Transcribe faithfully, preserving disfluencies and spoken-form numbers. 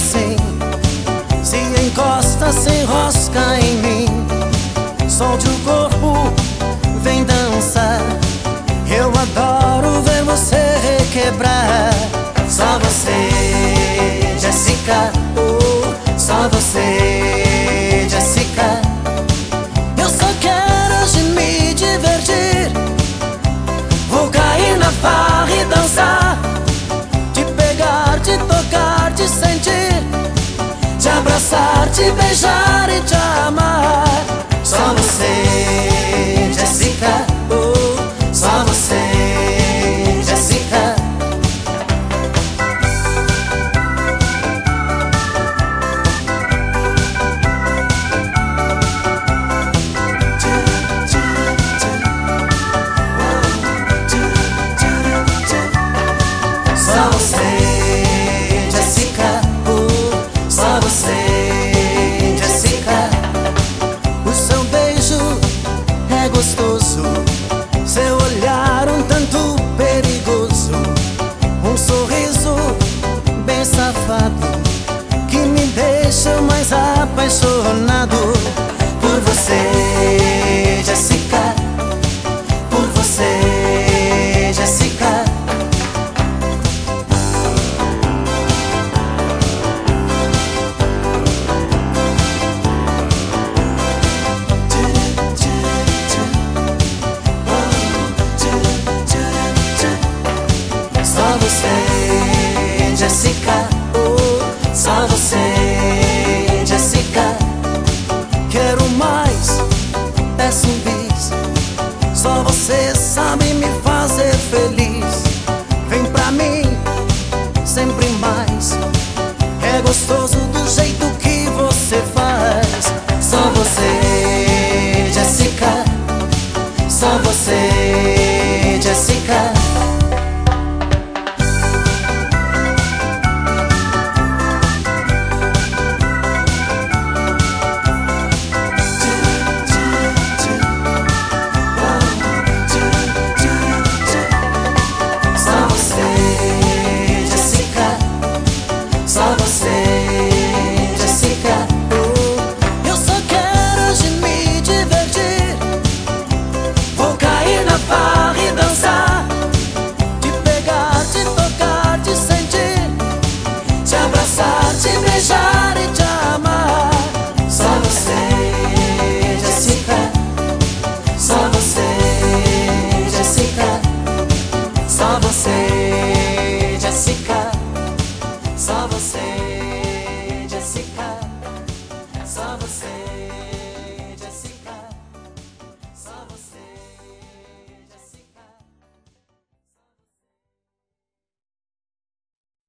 assim. Se encosta, se enrosca em mim. Solte o corpo, vem dançar. Eu adoro ver você requebrar. Só você, Jessica, oh, só você, Jessica. Eu só quero hoje me divertir. Vou cair na farra e dançar, te pegar, te tocar, te sentir, te abraçar, te beijar e te amar. Só você, Jessica, oh, só você, Jessica. Só você, Jessica, oh, só você, Jessica. O seu beijo é gostoso, seu olhar um tanto perigoso, um sorriso bem safado que me deixa mais apaixonado por você, Jessica, por você, Jessica. Só você, Jessica, oh, só você, Jessica. Quero mais, peço um bis. Só você sabe me fazer feliz. Vem pra mim, sempre mais. É gostoso do jeito que você faz. Só você.